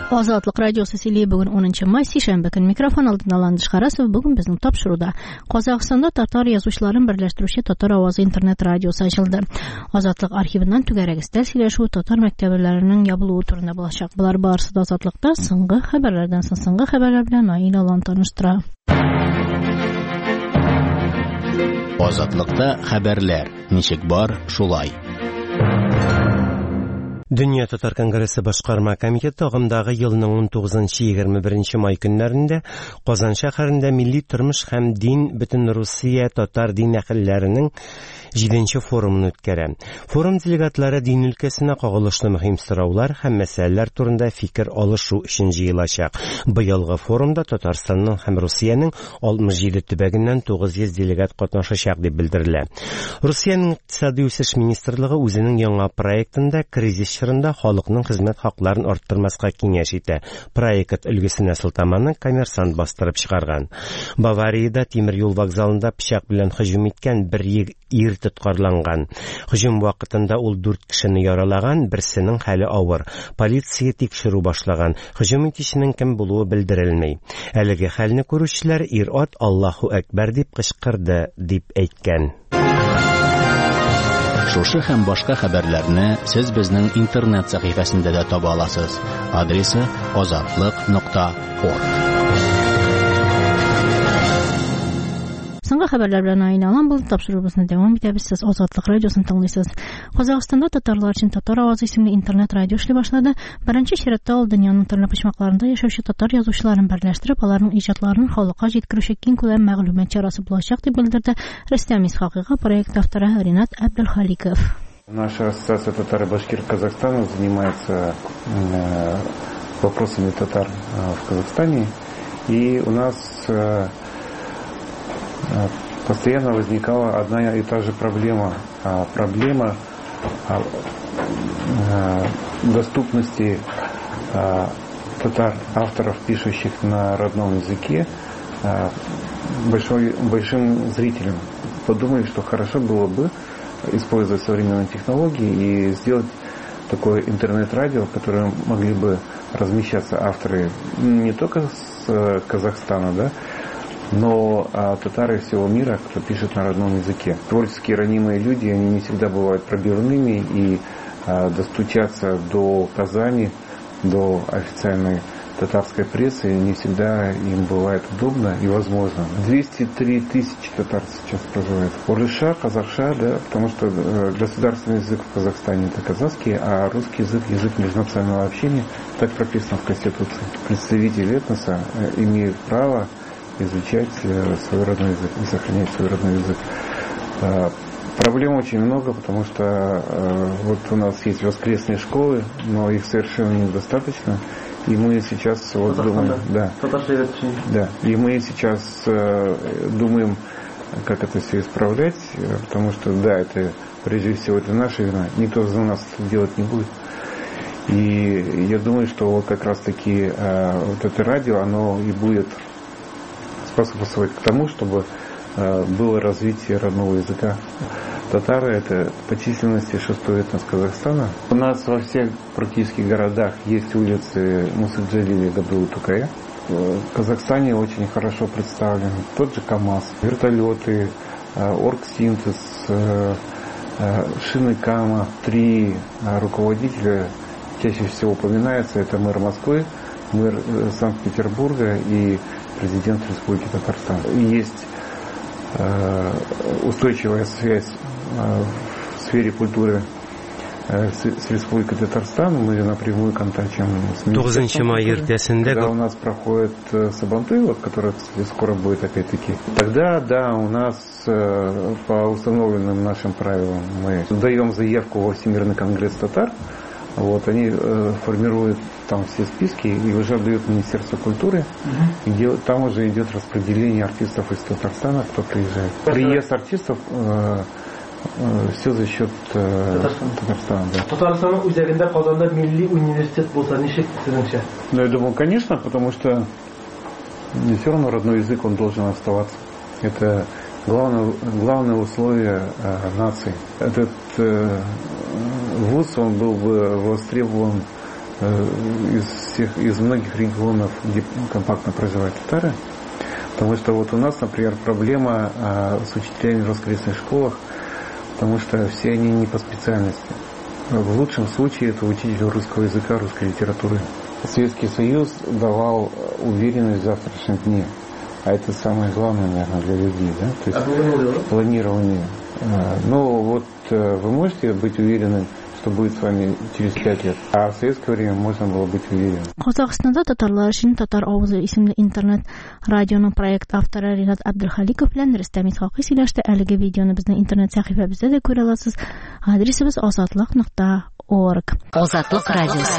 Азатлык радиосы сөйли бүген 10 май сишәмбе көн микрофон алдында Ландыш Харасов. Бүген безнең тапшыруда Казакъстанда татар язучыларын берләштерүче Татар авазы интернет радиосы ачылды. Азатлык архивыннан түгәрәк истә сөйләшү татар мәктәпләренең ябылуы турында булачак. Булар барысы да Азатлыкта соңгы хәбәрләрдән соңгы хәбәрләр белән Наил Алан таныштыра. Азатлыкта хәбәрләр. Ничек бар, шулай. Дөнья Татар Конгрессы башкарма комитеты агымдагы елның 19-21 май көннәрендә Казан шәһәрендә милли тормыш һәм дин бөтен Русия татар дин әһелләренең 7нче форумын үткәрә. Форум делегатлары дин өлкәсенә кагылышлы мөһим сораулар һәм мәсьәләләр турында фикер алышу өчен җыелачак. Быелгы форумда Татарстанның һәм Русиянең 67 төбәгеннән 900 делегат катнашачак дип белдерелә. Русиянең икътисади үсеш министрлыгы үзенең яңа проектында кризис чорында халыкның хезмәт хакларын арттырмаска киңәш итә. Проект өлгесенә сылтаманы Коммерсант бастырып чыгарган. Бавариядә тимер юл вокзалында пычак белән һөҗүм иткән бер ир тоткарланган. Һөҗүм вакытында ул 4 кешене яралаган, берсенең хәле авыр. Полиция тикшерү башлаган. Һөҗүм итүченең кем булуы белдерелмәй. Әлеге хәлне күрүчеләр ир-ат Аллаһу әкбәр дип кычкырды дип әйткән. Шушы һәм башка хәбәрләрне сез безнең интернет сәхифәсендә дә таба аласыз. Адресы azatlyk.org. Соңгы хәбәрләр белән Наил Алан булды. Тапшырыбызны дәвам итәбез. Сез Азатлык радиосын тыңлыйсыз. Казакъстанда татарлар өчен Татар авазы исемле интернет радио эшли башлады. Беренче чиратта ул дөньяның төрле почмакларында яшәүче татар язучыларын берләштереп, аларның иҗатларын халыкка җиткерүче киң күләм мәгълүмат чарасы булачак дип белдерде Рөстәм Исхакыйга проект авторы Ринат Абдулхаликов. Наша ассоциация татаро-башкир Казахстана занимается вопросами татар в Казахстане, и у нас постоянно возникала одна и та же проблема. Проблема доступности татар, авторов, пишущих на родном языке, большим зрителям. Подумали, что хорошо было бы использовать современные технологии и сделать такое интернет-радио, в котором могли бы размещаться авторы не только с Казахстана, да, но татары всего мира, кто пишет на родном языке. Творчески ранимые люди, они не всегда бывают пробивными, и достучаться до Казани, до официальной татарской прессы не всегда им бывает удобно и возможно. 203 тысячи татар сейчас проживает. Орыша, казахша, да, потому что государственный язык в Казахстане это казахский, а русский язык – язык межнационального общения. Так прописано в Конституции. Представители этноса имеют право изучать свой родной язык и сохранять свой родной язык. Проблем очень много, потому что вот у нас есть воскресные школы, но их совершенно недостаточно. И мы сейчас вот думаем, и мы сейчас думаем, как это все исправлять, потому что, да, это прежде всего это наша вина, никто за нас делать не будет. И я думаю, что вот как раз таки вот это радио, оно и будет способствовать к тому, чтобы было развитие родного языка. Татары – это по численности 6-й этнос Казахстана. У нас во всех практически городах есть улицы Мусаджалили, Габдулы, Тукая. В Казахстане очень хорошо представлен тот же КАМАЗ, вертолеты, Оргсинтез, шины КАМА. 3 руководителя чаще всего упоминаются. Это мэр Москвы, мэр Санкт-Петербурга и президент Республики Татарстан. Есть устойчивая связь в сфере культуры с Республикой Татарстан. Мы напрямую контактируем с министерством. 9 когда у нас проходит Сабантуй, вот, который, кстати, скоро будет опять-таки. Тогда, да, у нас по установленным нашим правилам мы даем заявку во Всемирный конгресс татар. Вот, они формируют там все списки и уже дают Министерство культуры. И там уже идет распределение артистов из Татарстана, кто приезжает. Приезд артистов все за счет Татарстана. Да. Татарстанның үзәгендә Казанда милли университет булса ничек сезнеңчә? Ну, я думаю, конечно, потому что все равно родной язык, он должен оставаться. Это главное условие нации. Этот вуз, он был бы востребован из многих регионов, где компактно проживают татары. Потому что вот у нас, например, проблема с учителями в воскресных школах, потому что все они не по специальности. В лучшем случае это учитель русского языка, русской литературы. Советский Союз давал уверенность в завтрашнем дне. А это самое главное, наверное, для людей. Да? То есть планирование. Но вот вы можете быть уверены, что будет с вами через 5 лет. А в советское время можно было быть уверенным. Казахстанда татарлар өчен Татар авызы исемле интернет радионың проект авторы Ринат Абдрхаликов белән Рөстәм Исхакый сөйләште. Әлеге видеоны безнең интернет сәхифәбездә дә күрә аласыз. Адресыбыз azatlык.org. Азатлык радиосы.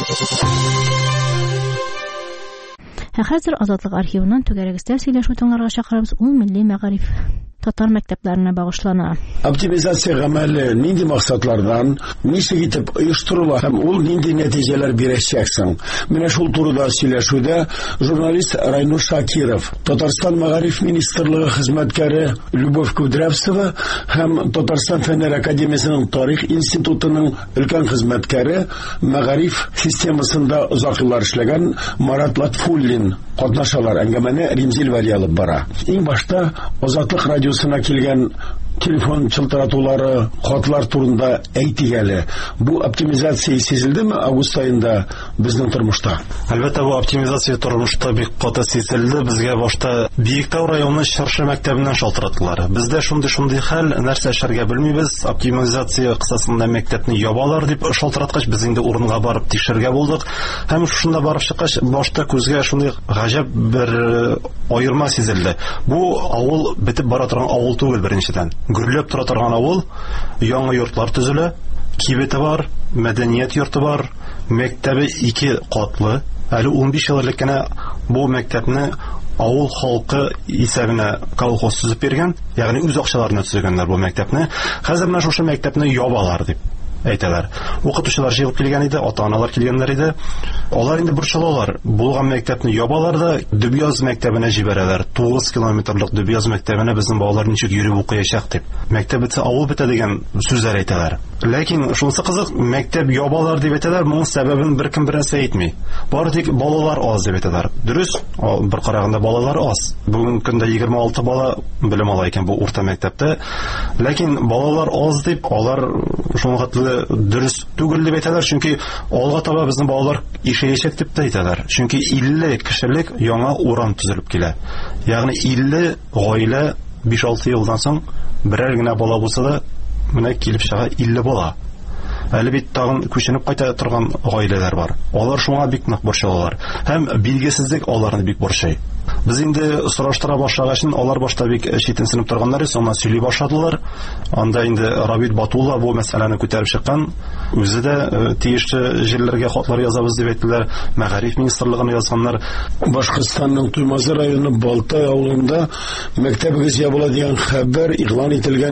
Хәзер Азатлык архивыннан түгәрәгестә сөйләшү тыңларга чакырабыз. Ул милли мәгариф татар мәктәпләренә багышлана. Оптимизация гамәле нинди максатлардан, ничек итеп оештырыла һәм ул нинди нәтиҗәләр бирәчәксең? Менә шул турыда сөйләшүдә журналист Райнур Шакиров, Татарстан мәгариф министрлыгы хезмәткәре Любовь Кудрявцева һәм Татарстан фәннәр академиясенең тарих институтының өлкән хезмәткәре, мәгариф системасында озак еллар эшләгән Марат Латфуллин катнашалар. Әңгәмәне Римзил Вәли алып бара. Иң башта Азатлык радиосына килгән телефон чылтыратулары, хатлар турында әйтик әле. Бу оптимизация сизелдеме август айында безнең тормышта? Әлбәттә, бу оптимизация тормышта бик каты сизелде. Безгә башта Биектау районы Чаршы мәктәбеннән шалтыратылар. Бездә шундый хәл, нәрсә эшләргә белмибез. Оптимизация кысасында мәктәпне ябалар дип шалтыраткач, без инде урынга барып тикшергә булдык. Һәм шунда барып чыккач, башта күзгә шундый гаҗәп бер аерма сизелде. Бу авыл бетеп бара торган авыл түгел беренчедән. Гүрләп тора торган авыл, яңа йортлар төзелә, кибете бар, мәдәният йорты бар, мәктәбе 2 катлы. Әле 15 ел элек кенә бу мәктәпне авыл халкы исәбенә колхоз төзеп биргән, ягъни үз акчаларына төзегәннәр бу мәктәпне. Хәзер менә шушы мәктәпне ябалар дип әйтәләр. Укытучылар җыелып килгән иде, ата-аналар килгәннәр иде. Алар инде борчылалар. Булган мәктәпне ябалар да Дөбьяз мәктәбенә җибәрәләр. 9 километрлык Дөбьяз мәктәбенә безнең балалар ничек йөреп укыячак дип. Мәктәп бетсә авыл бетә дигән сүзләр әйтәләр. Ләкин шунысы кызык, мәктәп ябалар дип әйтәләр, моның сәбәбен беркем берәрсә әйтми. Бары тик балалар аз дип әйтәләр. Дөрес, бер караганда балалар аз. Бүген көндә 26 бала белем ала икән бу урта мәктәптә. Ләкин балалар аз дип алар шуңгатлы дөрес түгел дип әйтәләр, чөнки алга таба безнең балалар ишәячәк дип әйтәләр. Чөнки 50 кешелек яңа урам төзелеп килә. Ягъни 50 гаилә 5-6 елдан соң берәр генә бала булса да менә килеп чыга 50 бала. Әле бит тагын күченеп кайта торган гаиләләр бар. Алар шуңа бик нык борчылалар. Һәм билгесезлек аларны бик борчый. Без инде сораштыра башлагачын алар башта бик читенсенеп торганнар, соңга сөйли башладылар. Анда инде Рабит Батулла бу мәсьәләне күтәреп чыккан. Үзе дә тиешле җирләргә хатлар язабыз дип әйттеләр. Мәгариф министрлыгына язганнар. Башкортстанның Туймазы районы Балтай авылында мәктәбегез ябыла дигән хәбәр игълан ителгән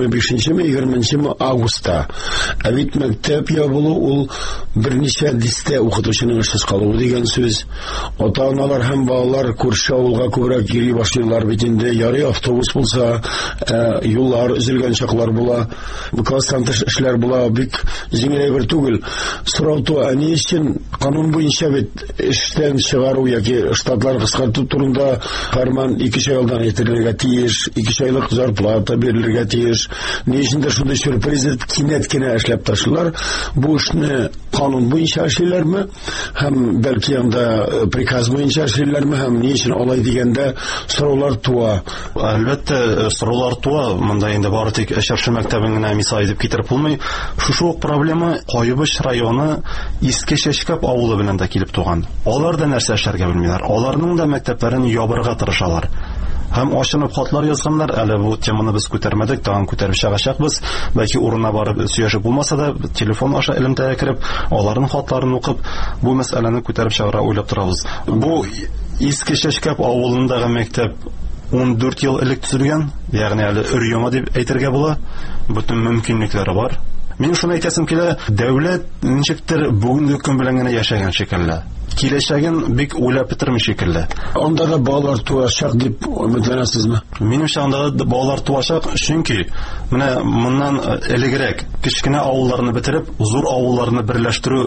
25-20 августта. Ә бит мәктәп ябылу ул берничә дистә укытучының эшсез калуы дигән сүз. Ата-аналар һәм балалар күрше авылга күбрәк йөри башлыйлар бит инде. Ярый автобус булса, юллар өзелгән чаклар була. Класстан тыш эшләр була, бик җиңел бер түгел. Сорау туа, ни өчен канун буенча бит эштән чыгару яки штатлар кыскарту турында фәрман 2 елдан әйтелергә тиеш, 2 айлык зарплата бирелергә тиеш. Ни өчен шундый сюрприз кинәт кенә эшләп ташлар. Бу эшне канун буенча эшләрләрме? Һәм бәлки анда приказ буенча эшләрләрме? Һәм ни өчен алай дигәндә сораулар туа? Әлбәттә, сораулар туа. Монда инде бары тик Чаршы мәктәбен генә мисал итеп китереп булмый. Шушы ук проблема Кайбыш районы Иске Чәчкәп авылы белән дә килеп туган. Алар да нәрсә эшләргә белмиләр. Аларның да мәктәпләрен ябырга тырышалар. Һәм ашынып хатлар язганнар. Әле бу теманы без күтәрмәдек, тагын күтәреп чыгачакбыз. Бәлки урынына барып сөйләшеп булмаса да, телефон аша элемтәгә кереп, аларның хатларын укып, бу мәсьәләне күтәреп чыгара уйлап торабыз. Бу Иске Чәчкәп авылындагы мәктәп 14 ел элек төзелгән, ягъни әле өр-яңа дип әйтергә була. Бүтән мөмкинлекләре бар. Мин шуны әйтәсем килә, дәүләт ничектер бүгенге көн белән генә яшәгән шикелле. Киләчәген бик уйлап бетерми шикелле. Анда да балалар туачак дип өметләнәсезме? Минемчә, анда да балалар туачак, чөнки менә моннан элегрәк кечкенә авылларны бетереп, зур авылларны берләштерү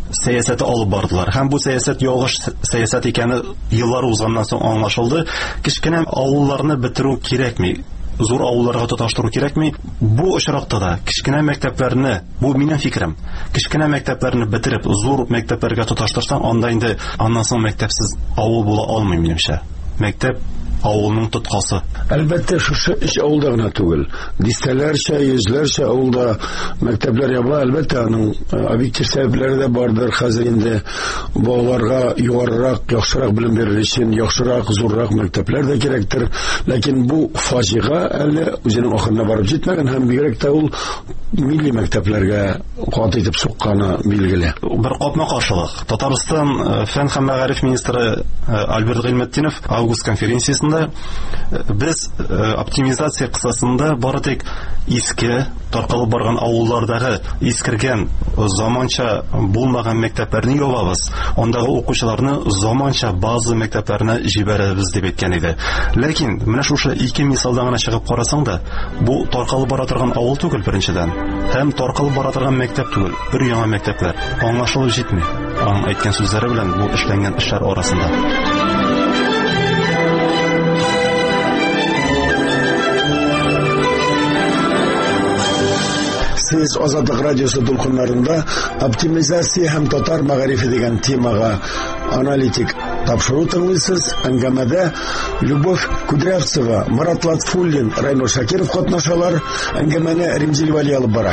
сәясәте алып бардылар. Һәм бу сәясәт ялгыш сәясәт икәне еллар узганнан соң аңлашылды. Кичкенә авылларны бетерү кирәкми. Зур авылларга тоташтыру кирәкми. Бу очракта да кичкенә мәктәпләрне, бу минем фикерем, кичкенә мәктәпләрне бетереп, зур мәктәпләргә тоташтырсаң, анда инде аннан соң мәктәпсез авыл була алмый минемчә. Мәктәп авылның тоткасы. Әлбәттә, шушы эш авылда гына түгел. Дистәләрчә, йөзләрчә авылда мәктәпләр ябыла. Әлбәттә, аның объектив сәбәпләре дә бардыр. Хәзер инде балаларга югарырак, яхшырак белем бирер өчен яхшырак, зуррак мәктәпләр дә кирәктер. Ләкин бу фаҗига әле үзенең ахырына барып җитмәгән һәм бигрәк тә ул милли мәктәпләргә кат итеп сукканы билгеле. Бер капма-каршылык. Татарстан фән һәм мәгариф министры Альберт Гыйлметдинов август конференциясендә без оптимизация кысасында бары тик иске таркалып барган авыллардагы искергән заманча булмаган мәктәпләрне ябабыз. Андагы укучыларны заманча база мәктәпләренә җибәрәбез дип әйткән иде. Ләкин менә шушы ике мисалдан гына чыгып карасаң да, бу таркалып бара торган авыл түгел беренчедән. Һәм таркалып бара торган мәктәп түгел, бер яңа мәктәпләр. Аңлашылып җитми. Аның әйткән сүзләре белән бу эшләнгән эшләр арасында. Сез Азатлык радиосы дулкыннарында оптимизация һәм татар мәгарифе дигән темага аналитик тапшыру тыңлыйсыз. Әңгәмәдә Любовь Кудрявцева, Марат Латфуллин, Райнур Шакиров катнашалар. Әңгәмәне Римзил Вали алып бара.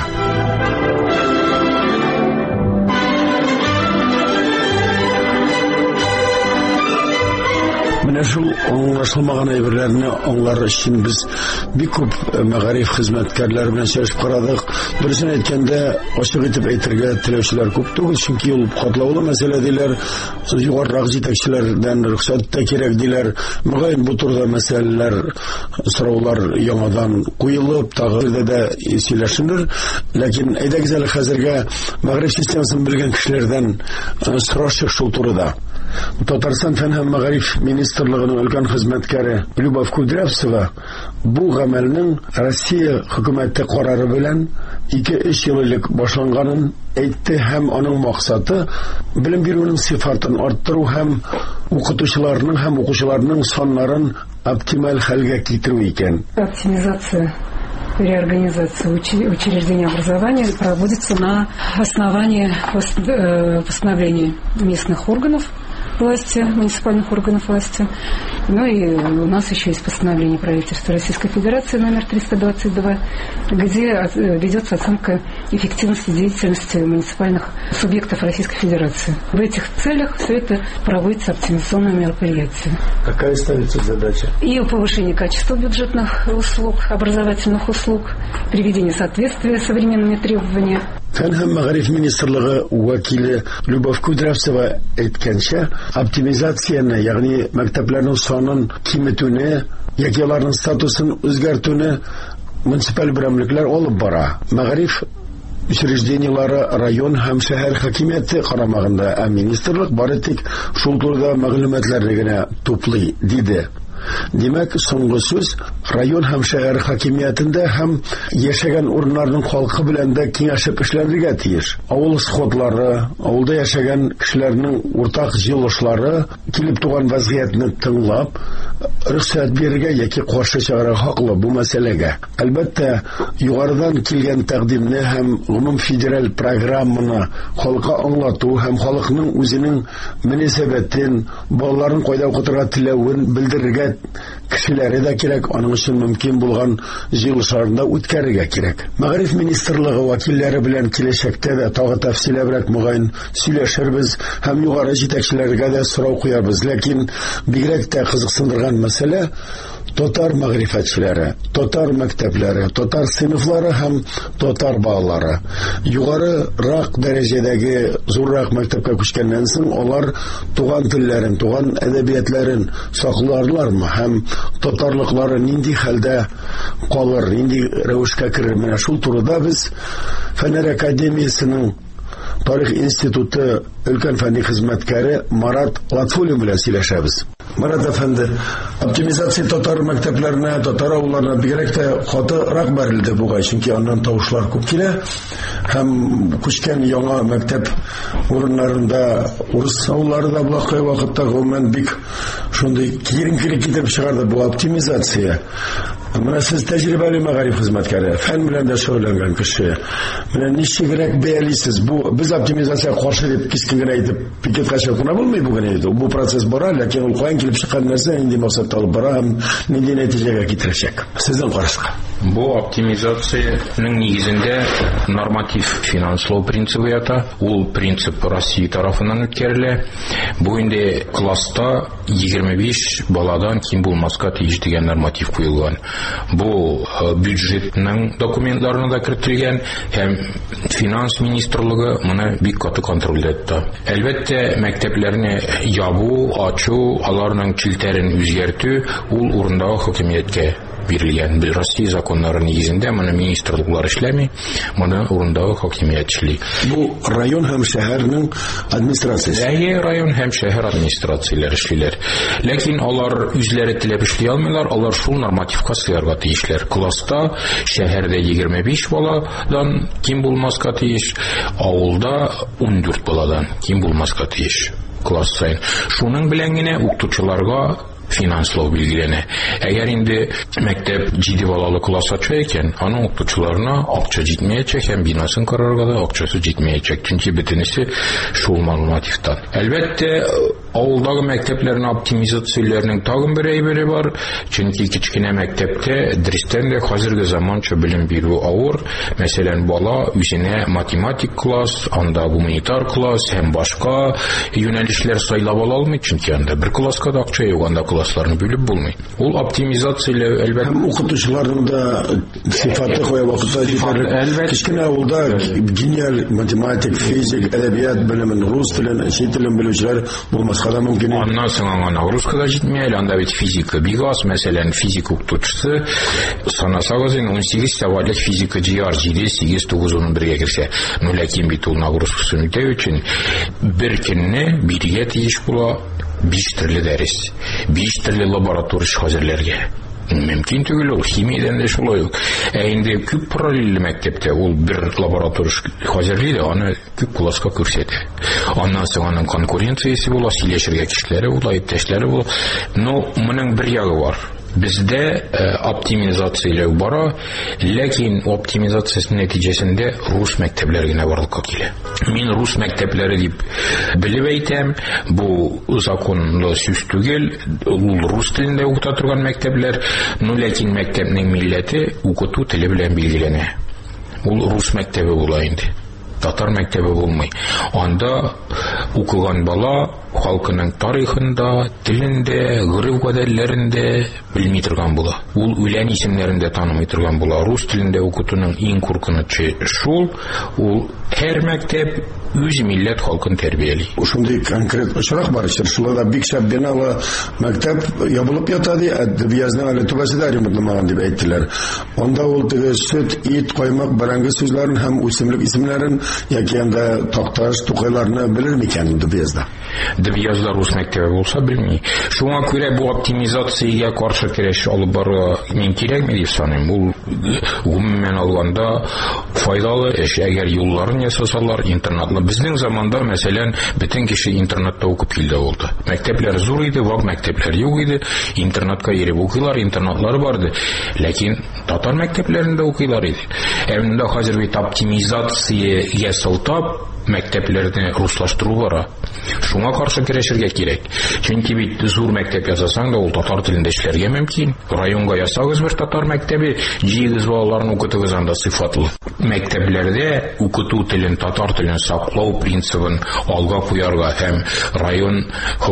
Менә шул аңлашылмаган әйберләрне аңлар өчен без бик күп мәгариф хезмәткәрләре белән сөйләшеп карадык. Дөресен әйткәндә, ачык итеп әйтергә теләүчеләр күп түгел, чөнки ул катлаулы мәсьәлә диләр. Югарырак җитәкчеләрдән рөхсәт тә кирәк диләр. Мөгаен бу турыда мәсьәләләр, сораулар яңадан куелып, тагы да сөйләшенер. Ләкин әйдәгез әле хәзергә мәгариф системасын белгән кешеләрдән сорашыйк шул турыда. Татарстан фән һәм мәгариф министрлыгының өлкән хезмәткәре Любовь Кудрявцева бу гамәлнең Россия хөкүмәте карары белән 2-3 ел элек башланганын әйтте һәм аның максаты белем бирүнең сыйфатын арттыру һәм укытучыларның һәм укучыларның саннарын оптималь хәлгә китерү икән. Оптимизация, реорганизация учреждений образования проводится на основании постановления местных органов власти, муниципальных органов власти. Ну и у нас еще есть постановление правительства Российской Федерации номер 322, где ведется оценка эффективности деятельности муниципальных субъектов Российской Федерации. В этих целях все это проводится оптимизационное мероприятие. Какая ставится задача? И повышение качества бюджетных услуг, образовательных услуг, приведение соответствия с современными требованиями. Фән һәм мәгариф министрлыгы вәкиле Любовь Кудрявцева әйткәнчә, оптимизацияны, ягъни мәктәпләрнең санын киметүне, яки аларның статусын үзгәртүне муниципаль берәмлекләр алып бара. Мәгариф учреждениелары район һәм шәһәр хакимияте карамагында, ә министрлык бары тик шул турыда мәгълүматларны гына туплый, диде. Димәк, соңгы сүз район һәм шәһәр хакимиятендә һәм яшәгән урыннарның халкы белән дә киңәшеп эшләргә тиеш. Авыл сходлары, авылда яшәгән кешеләрнең уртак җыелышлары килеп туган вазгыятьне тыңлап, рөхсәт бирергә яки каршы чыгарга хаклы бу мәсьәләгә. Әлбәттә, югарыдан килгән тәкъдимне һәм гомум федераль программаны халыкка аңлату һәм халыкның үзенең мөнәсәбәтен, балаларын кайда укытырга теләвен белдерергә кешеләре дә кирәк, аның өчен мөмкин булган җыелышларында үткәрергә кирәк. Мәгариф министрлыгы вәкилләре белән киләчәктә дә тагы тәфсилләбрәк мөгаен сөйләшербез һәм югары җитәкчеләргә дә сорау куярбыз. Ләкин бигрәк тә кызыксындырган мәсьәлә татар мәгърифәтчеләре, татар мәктәпләре, татар сыйныфлары һәм татар балалары. Югарырак дәрәҗәдәге зуррак мәктәпкә күчкәннән соң алар туган телләрен, туган әдәбиятларын сакларлармы һәм татарлыклары нинди хәлдә калыр, нинди рәвешкә керер? Менә шул турыда без Фәннәр академиясенең тарих институты өлкән фәнни хезмәткәре Марат Латфуллин белән сөйләшәбез. Марат әфәнде, оптимизация татар мәктәпләренә, татар авылларына бигрәк тә хатырак бәрелде бугай, чөнки аннан тавышлар күп килә. Һәм күчкән яңа мәктәп урыннарында урыс авыллары да булакай вакытта гомумән бик шундый киеренкелек китереп чыгарды бу оптимизация. Менә сез тәҗрибәле мәгариф хезмәткәре, фән белән дә шөгыльләнгән кеше. Менә ничегрәк бәялисез? Бу без оптимизация каршы дип кискен генә әйтеп пикетка чыгуна булмый бүген инде. Бу процесс бара, ләкин ул каян килеп чыккан нәрсә инде максатта алып бара һәм нинди нәтиҗәгә китерәчәк? Сезнең карашка. Бу оптимизациянең нигезендә норматив финанслау принцибы ята. Ул принцип Россия тарафыннан үткәрелә. Бу инде класста 25 баладан ким булмаска тиеш дигән норматив куелган. Бу бюджетның документларына да кертелгән һәм финанс министрлыгы моны бик каты контроль итә. Әлбәттә, мәктәпләрне ябу, ачу, аларның килтерен үзгәртү ул урындагы хакимияткә бирелгән. Без Россия законнары нигезендә моны министрлыклар эшләми, моны урындагы хакимият эшли. Бу район һәм шәһәрнең администрациясе. Район һәм шәһәр администрацияләре эшлиләр. Ләкин алар үзләре теләп эшли алмыйлар, алар шул нормативка сыярга тиешләр. Класста шәһәрдә 25 баладан ким булмаска тиеш, авылда 14 баладан ким булмаска тиеш класс сайын. Шуның белән генә укытучыларга финанслау билгеләнә. Әгәр инде мәктәп 7 балалы класс ача икән, аның укытучыларына акча җитмәячәк һәм бинасын карарга да акчасы җитмәячәк, чөнки бөтенесе шул нормативтан. Әлбәттә, авылдагы мәктәпләрне оптимизацияләрнең тагын бер әйбере бар, чөнки кичкенә мәктәптә дәрестән дә хәзерге заманча белем бирү авыр. Мәсәлән, бала үзенә математик класс, анда гуманитар класс һәм башка юнәлешләр сайлап ала алмый, чөнки анда бер класска да акча юк, анда классларны бүлеп булмый. Ул оптимизацияләү әлбәттә һәм укытучыларның да сыйфаты кая вакытта җитәрлек. Кичкенә авылда гениаль математик, физик, әдәбият белемен, рус телен, чит телен белүчеләр булмаска да мөмкин. Аннан соң аңа рускада җитмәй, анда бит физика бик аз. Мәсәлән, физик укытучысы санасагыз 18 сәгатьлек физика җыяр, 7, 8, 9, 11-гә керсә. Ләкин бит ул нагрузкасын үтәү өчен бер көнне биргә тиеш була 5 төрле дәрес, 5 төрле лаборатория хәзерләргә. Мөмкин түгел, ул химиядән дә шулай ук. Инде күп параллель мәктәптә ул бер лаборатория хәзерли, аны күп класска күрсәтә. Аннан соң аның конкуренциясе була, сөйләшергә кешеләре була, иптәшләре була. Но моның бер ягы бар. Бездә оптимизацияләү бара, ләкин оптимизациясының нәтиҗәсендә рус мәктәпләре генә барлыкка килә. Мин рус мәктәпләре дип белеп әйтәм, бу законлы сүз түгел, ул рус телендә укыта торган мәктәпләр, но ләкин мәктәпнең милләте укыту теле белән билгеләнә. Ул рус мәктәбе була инде. Татар мәктәбе булмый. Анда укыган бала халкының тарихында, телендә, гырыф-гадәтләрендә белми торган була. Ул үлән исемнәрен дә танымый торган була. Рус телендә укытуның иң куркынычы шул, ул һәр мәктәп үз милләт халкын тәрбияли. Шундый конкрет очрак бар, шуларда бик шәп биналы мәктәп ябылып ята ди, әдәбиятның әле түбәсендә ремонтланмаган дип әйттеләр. Анда ул теге сөт, ит, каймак, бәрәңге сүзләрен һәм үсемлек исемнәрен яки анда Такташ, Тукайларны белер микән дибезда? Дибезда рус мәктәбе булса белми. Шуңа күрә бу оптимизациягә каршы көрәш алып барырга мин кирәкме дип саныйм. Ул гомумән алганда файдалы эш. Әгәр юлларын ясасалар, интернатлы. Безнең заманда, мәсәлән, бөтен кеше интернатта укып килде булды. Мәктәпләр зур иде, вак мәктәпләр юк иде. Интернатка йөреп укыйлар, интернатлар барды. Ләкин татар мәктәпләрендә укыйлар иде. Әмма хәзер бит оптимизациягә сылтап мәктәпләрне руслаштыру бара. Шуңа каршы көрәшергә кирәк. Чөнки бит зур мәктәп ясасаң да ул татар телендә эшләргә мөмкин. Районга ясагыз бер татар мәктәбе, җыегыз балаларны укытыгыз анда сыйфатлы. Мәктәпләрдә укыту телен, татар телен саклау принцибын алга куярга һәм район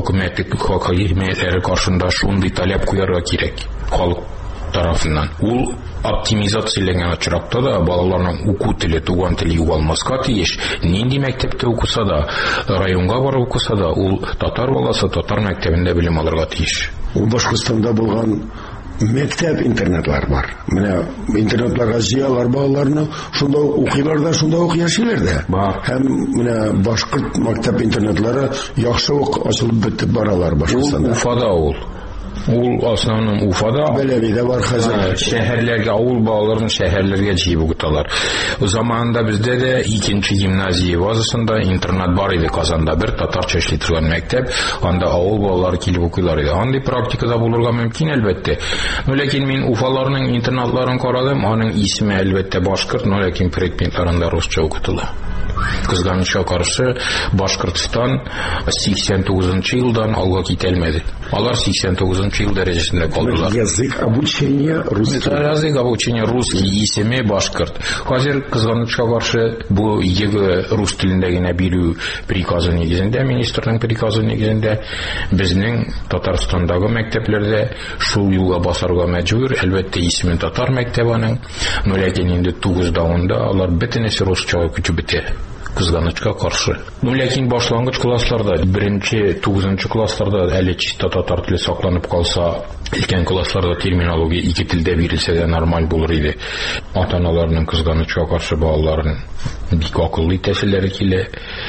хакимиятләре каршында шундый таләп куярга кирәк халык тарафыннан. Ул оптимизацияләнгән очракта да балаларның уку теле, туган теле югалмаска тиеш. Нинди мәктәптә укыса да, районга барып укыса да, ул татар баласы татар мәктәбендә белем алырга тиеш. Ул Башкортстанда булган мектеп интернетлар бар. Менә интернетларга җыялар балаларны, шунда укыйлар да, шунда ук яшиләр дә. Һәм менә башкорт мектеп интернетлары яхшы ук ачылып бетеп баралар Башкортстанда. Уфада ул основном Уфада. Беләбидә бар хәзер. Шәһәрләргә, авыл балаларын шәһәрләргә җыеп укыталар. Заманында бездә дә 2нче гимназия базасында интернат бар иде Казанда, бер татарча эшли торган мәктәп, анда авыл балалары килеп укыйлар иде. Андый практикада булырга мөмкин әлбәттә. Ләкин мин Уфаларның интернатларын карадым, аның исеме әлбәттә башкорт, ләкин предметларында русча укытыла. Кызганычка каршы, Башкортстан 89 елдан алга китәлмәде. Алар 89 ел дәрәҗәсендә калдылар. Язык обучения русский исеме башкорт. Хәзер кызганычка каршы бу егы рус телендә генә бирү приказы нигезендә, министрның приказы нигезендә безнең Татарстандагы мәктәпләрдә шул юлга басарга мәҗбүр. Әлбәттә исеме татар мәктәбенең, ләкин инде 9-10 алар бөтенесе русчага күчеп бетә. Кызганычка каршы. Ләкин башлангыч классларда, 1-9 классларда әле чисто татар теле сакланып калса, өлкән классларда терминология ике телдә бирелсә дә нормаль булыр иде. Ата-аналарның кызганычка каршы балаларын бик акыллы итәселәре килә,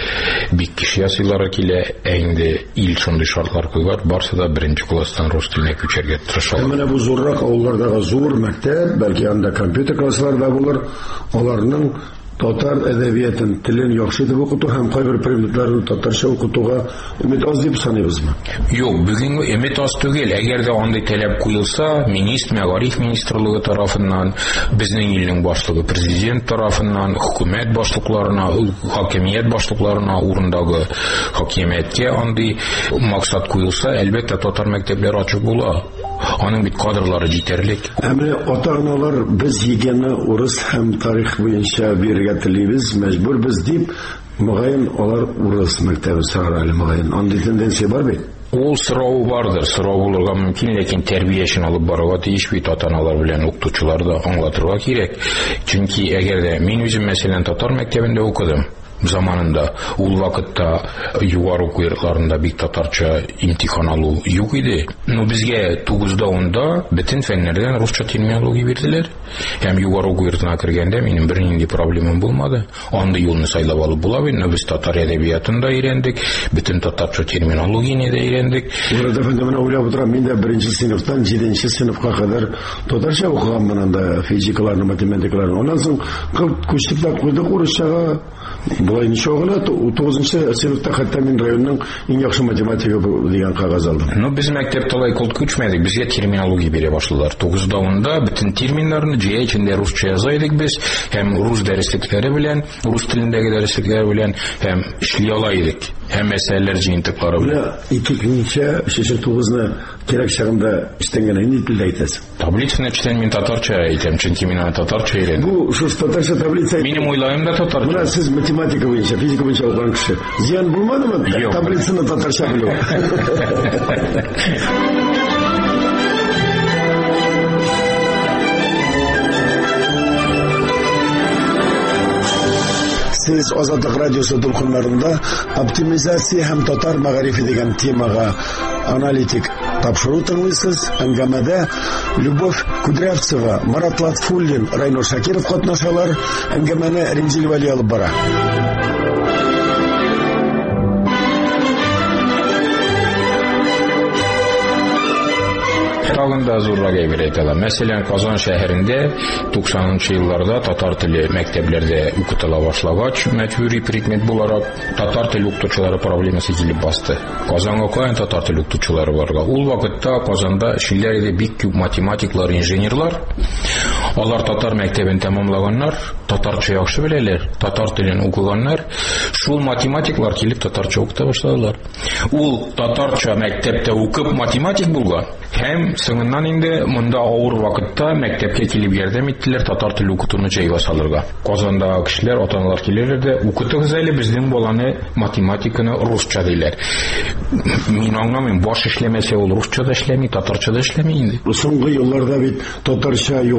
бик кеше ясыйлары килә, инде ил шундый шартлар куйган, барсы да 1 класстан рус теленә күчәргә тырышалар. Менә бу зуррак авыллардагы зур мәктәп, бәлки анда компьютер класслары да булыр, аларның татар әдәбиятын, телен яхшы итеп укыту һәм кайбер предметларны татарча укытуга өмет аз дип саныйбызмы? Юк, бүгенге өмет аз түгел. Әгәр дә андый таләп куелса, Мәгариф министрлыгы тарафыннан, безнең илнең башлыгы президент тарафыннан, хөкүмәт башлыкларына, хакимият башлыкларына, урындагы хакимияткә андый максат куелса, әлбәттә татар мәктәпләре ачык була. Аның бит кадрлары җитәрлек. Әмма ата-аналар без егәнне урыс һәм тарих буенча бирергә телибез, мәҗбүрбез дип, мөгаен алар урыс мәктәбе сарар әле мөгаен. Андый тенденция бар бит. Ул сорау бардыр, сорау булырга мөмкин, ләкин тәрбиячен алып барырга тиеш бит ата-аналар белән укытучылар да аңлатырга кирәк. Чөнки әгәр дә мин үзем мәсәлән татар мәктәбендә укыдым. Заманында ул вакытта югары уку йортларында бик татарча имтихан алу юк иде. Безгә 9-10 бөтен фәннәрдән русча терминология бирделәр. Һәм югары уку йортына кергәндә минем бернинди проблемам булмады. Андый юлны сайлап алып була бит. Без татар әдәбиятында өйрәндек, бөтен татарча терминологияны да өйрәндек. Burada фәндәмен уйлап утырам, мин дә 1 сыйныфтан 7 сыйныфка кадәр татарча укыганмын, анда физикаларны, математикаларны. Ондан соң күчтек тә куйдык урысчага. Булай ничә гына 9 сыйныфта хәтта мин районның иң яхшы математигы дигән кагаз алдым. Без мәктәптә алай кул күчмәдек, безгә терминология бирә башладылар. 9-10 бөтен терминнарны җыя içендә русча яза идек без, һәм рус дәреслекләре белән, рус телендәге дәреслекләре белән һәм эшли ала идек. Һәм мәсьәләләр җыентыклары белән. 2009-ны кирәк чагында эштәнгән инде телдә әйтәсең. Таблицаны эштән мин татарча әйтәм, чөнки мин аны татарча өйрәндем. Бу шушы татарча таблица. Минем уйлаем да татарча. Менә сез математика буенча, физика буенча укыган кеше. Зыян булмадымы? Таблицаны татарча белү. Сез Азатлык радиосы дулкыннарында оптимизация һәм татар мәгарифе дигән темага аналитик тапшыру тыңлыйсыз. Әңгәмәдә Любовь Кудрявцева, Марат Латфуллин, Райнур Шакиров катнашалар. Әңгәмәне Рензил Вали алып бара. Тагын да зуррак әйбер әйтәләр. Мәсәлән, Казан шәһәрендә 90-нчы елларда татар теле мәктәпләрдә укытыла башлагач, мәҗбүри предмет буларак татар теле укытучылары проблемасы килеп басты. Казанга каян татар теле укытучылары барга? Ул вакытта Казанда эшләр иде бик күп математиклар, инженерлар. Алар татар мәктәбен тәмамлаганнар, татарча яхшы беләләр, татар телен укыганнар. Шул математиклар килеп татарча укыта башладылар. Ул татарча мәктәптә укып математик булган. Һәм соңыннан инде монда авыр вакытта мәктәпкә килеп ярдәм иттеләр татар теле укытуны җайга салырга. Казандагы кешеләр, ата-аналар киләләр дә, укытыгыз әле безнең баланы математиканы русча диләр. Мин аңламыйм, баш эшләмәсә ул русча да эшләми, татарча да эшләми инде. Соңгы елларда бит татарча югары белем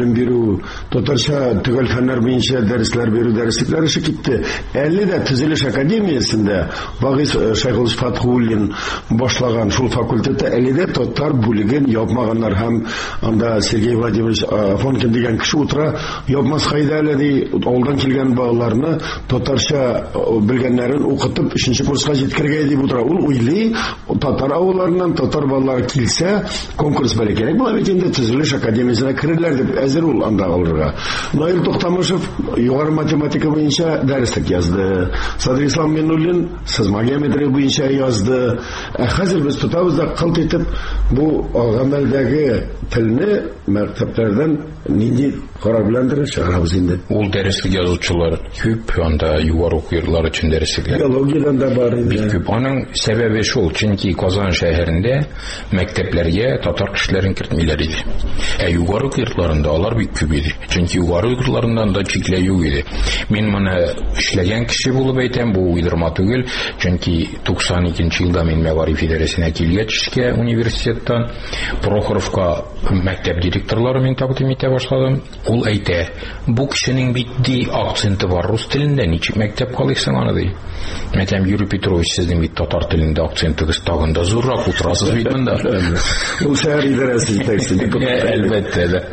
белем бирү, татарча төгәл фәннәр буенча дәресләр бирү дәреслекләр эше китте. Әле дә Төзелеш академиясендә Багис Шайхуллович Фатхуллин башлаган шул факультетта әле дә татар бүлеген япмаганнар һәм анда Сергей Владимирович Афонкин дигән кеше утыра, япмас кайда әле ди, алдан килгән балаларны татарча белгәннәрен укытып 3нче курска җиткергә дип утыра. Ул уйлый, татар авылларыннан татар балалары килсә, конкурс белән кирәк була бит инде Төзелеш академиясенә керерләр дип әзер ул анда алырга. Наил Тохтамышев югары математика буенча дәреслек язды. Садрислам Миннуллин геометрия буенча язды. Хәзер без тотабыз да кылт итеп бу гамәлдәге телне мәктәпләрдән нинди карабландырып чыгарабыз инде. Ул дәреслек язучылар күп, анда югары уку йортлары өчен дәреслекләр. Биологиядән да бар инде. Бик күп. Аның сәбәбе шул, чөнки Казан шәһәрендә мәктәпләргә татар кешеләрен кертмиләр иде. Югары уку йортларында алар бик күп иде. Чөнки югары уку йортларында да чикләү юк иде. Мин моны эшләгән кеше булып әйтәм, бу уйдырма түгел. Чөнки 92 елда мин Мәгариф идарәсенә килгәч эшкә университеттан Прохоровка мәктәп директорлары мин тәкъдим итә башладым. Ул әйтә, бу кешенең бит акценты бар рус телендә, ничек мәктәп калыйсың аны ди. Мәтәм Юрий Петрович, сезнең бит татар телендә акцентыгыз тагын да зуррак утырасыз бит монда. Ул шәһәр идарәсе җитәкчесе. Әлбәттә дә.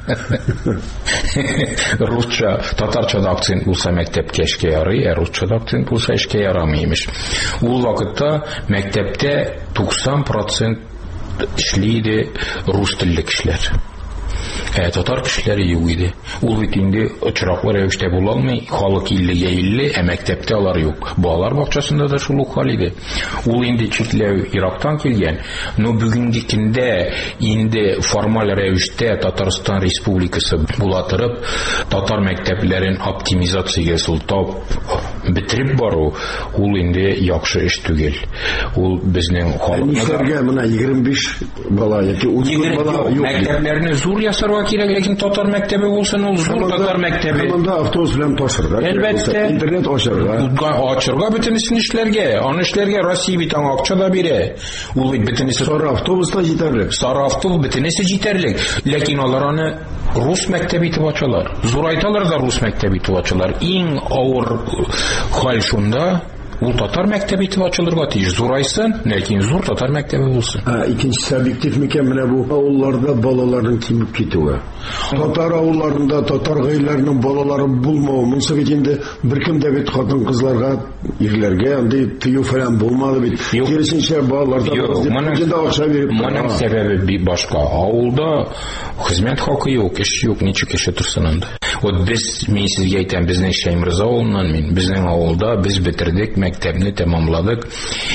Русча, татарчада акцент булса мәктәпкә эшкә ярый, русчада акцент булса эшкә ярамый имеш. Ул вакытта мәктәптә 90% эшлиде рус телле кешеләр. Татар кешеләре юк иде. Ул бит инде очраклы рәвештә була алмый, халык 50-50, мәктәптә алар юк. Балалар бакчасында да шул ук хәл иде. Ул инде чикләү Ирактан килгән. Но бүгенге көндә инде формаль рәвештә Татарстан Республикасы була торып, татар мәктәпләрен оптимизациягә сылтап битереп бару, ул инде яхшы эш түгел. Ул безнең халыкка менә 25 бала яки 10 бала юк. Мәктәпләрне зур ясарга кирәк, ләкин татар мәктәбе булсын, ул зур татар мәктәбе. Монда автобус белән ташырга. Әлбәттә, интернет ачырга, бөтенесен эшләргә. Аны эшләргә Россия бит аңа акча да бирә. Ул бит бөтенесе сары автобуста җитәрлек. Сары автобус бөтенесе җитәрлек. Ләкин алар аны рус мәктәбе итеп ачалар. Зурайталар да рус мәктәбе итеп ачалар. Иң авыр хәл шунда, ул татар мәктәбе итеп ачылырга тиеш. Зурайсын, ләкин зур татар мәктәбе булсын. Икенчесе объектив микән менә бу авылларда балаларның кимеп китүе. Татар авылларында татар гаиләләренең балалары булмавы, монсы бит инде беркем дә бит хатын-кызларга, ирләргә андый тыю фәлән булмады бит. Киресенчә балаларда акча биреп. Моның сәбәбе бик башка. Авылда хезмәт хакы юк, эш юк, ничек эше торсын анда. Вот без, мин сезгә әйтәм, безнең Шәймөрза авылыннан мин, безнең авылда без битердек, мәктәпне тәмамладык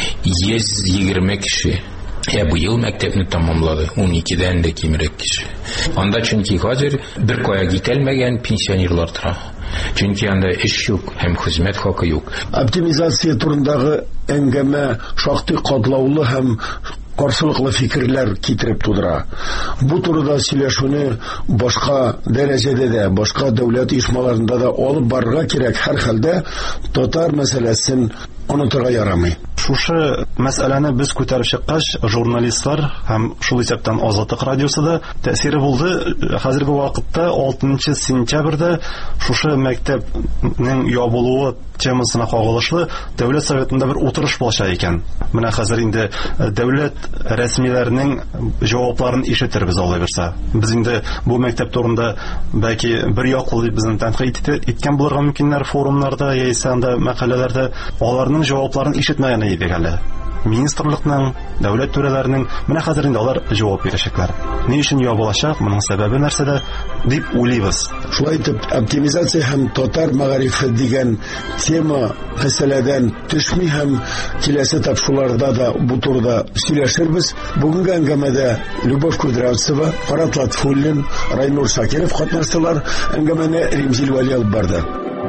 120 кеше. Быел мәктәпне тәмамлады 12дән дә кимрәк кеше. Анда чөнки хәзер бер кая китәлмәгән пенсионерлар тора. Чөнки анда эш юк һәм хезмәт хакы юк. Оптимизация турындагы әңгәмә шактый катлаулы һәм каршылыклы фикерләр китереп тудыра. Бу турыда сөйләшүне башка дәрәҗәдә дә, башка дәүләт оешмаларында да алып барырга кирәк. Һәр хәлдә татар мәсьәләсен онытырга ярамый. Шушы мәсьәләне без күтәреп чыккач, журналистлар һәм шул исәптән Азатлык радиосы да тәэсире булды. Хәзерге вакытта 6 сентябрьдә шушы мәктәпнең ябылуы темасына кагылышлы дәүләт советында бер утырыш булачак икән. Менә хәзер инде дәүләт рәсмиләренең җавапларын ишетербез алай булса. Без инде бу мәктәп турында бәлки бер яклы дип безне тәнкыйть иткән булырга мөмкиннәр форумнарда яисә анда мәкаләләрдә, аларның җавапларын ишетмәгән идек әле. Министрлыкның, дәүләт түрәләренең менә хәзер инде алар җавап бирәчәкләр. Ни өчен ябылачак, моның сәбәбе нәрсәдә дип уйлыйбыз. Шулай итеп, оптимизация һәм татар мәгарифе дигән тема мәсьәләдән төшми һәм киләсе тапшыруларда да бу турыда сөйләшербез. Бүгенге әңгәмәдә Любовь Кудрявцева, Фарат Латфуллин, Райнур Шакиров катнаштылар. Әңгәмәне Римзил Вали алып барды.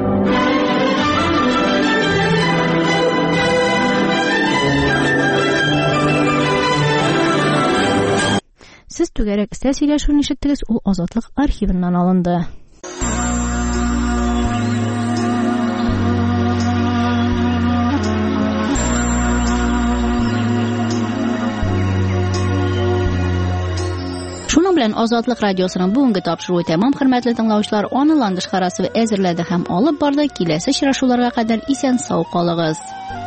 Сез түгәрәк истә сөйләшүне ишеттегез, ул Азатлык архивыннан алынды. Шуның белән Азатлык радиосының бүгенге тапшыруы тәмам, хөрмәтле тыңлаучылар. Аныламдыш карасы әзерләде һәм алып барды. Киләсе очрашуларга кадәр исән-сау калыгыз.